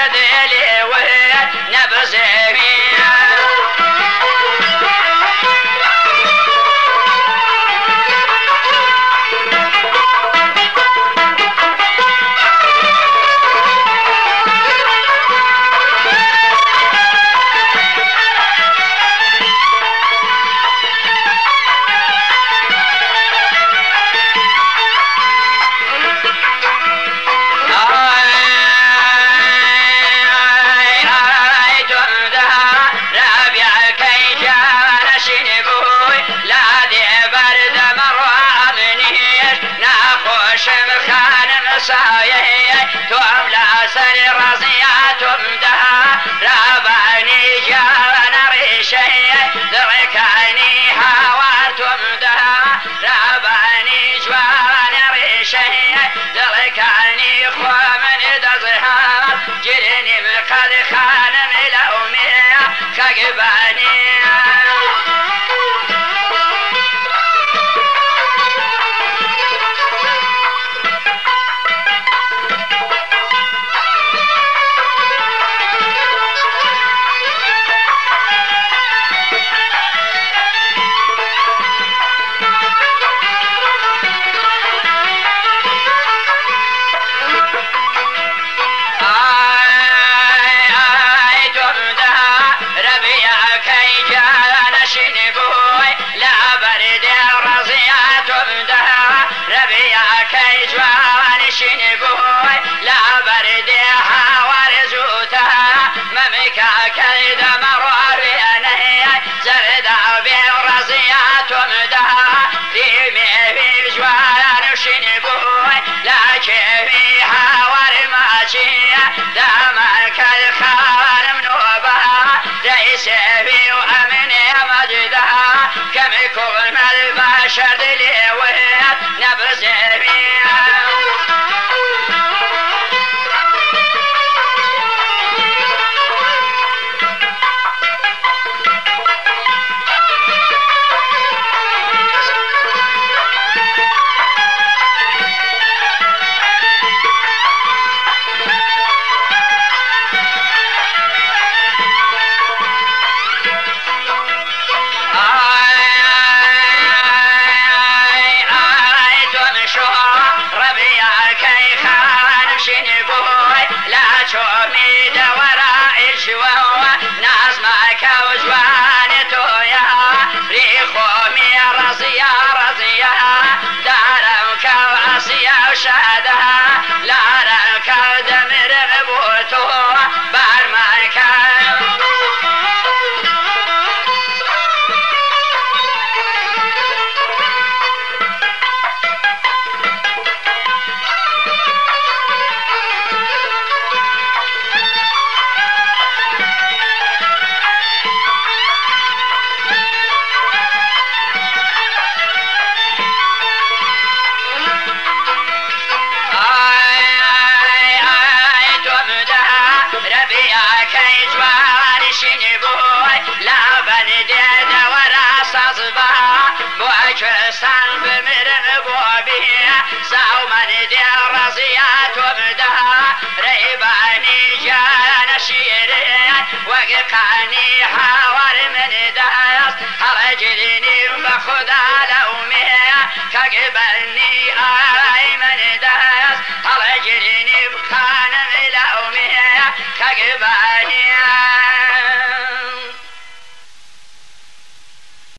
دلي ونبزمي سايه توم لا سر رزياتم دها رابعني جانا ريشي ذركاني هوارتم دها رابعني جوانا ريشي ذركاني خومن دزها جرني مقد خانم لومي خقباني لا برد حوار زوتها ممكا كيد مراريني زرد برزيات مدها في مهي جوان شنبوي لا كيفي حوار ماشي دامك الخار منوبها ليس في وأمن مجدها كم يكون البشر دليويت نبرزي بيها شومي دورا إشوهو ناس ما كوجوان تويا ريخومي رزيا رزيا دارم كو أسيا وشادها لارم كو دمر غبوتو بارما كو لا بندي دورا صصبا بوكستان بمرن بوبي ساو من دي رزيات وبدها ريباني جانا شيرين وققاني حوار من داس هرجلني بخدا لومي كقبلني آي من داس هرجلني بخانم لومي كقبلني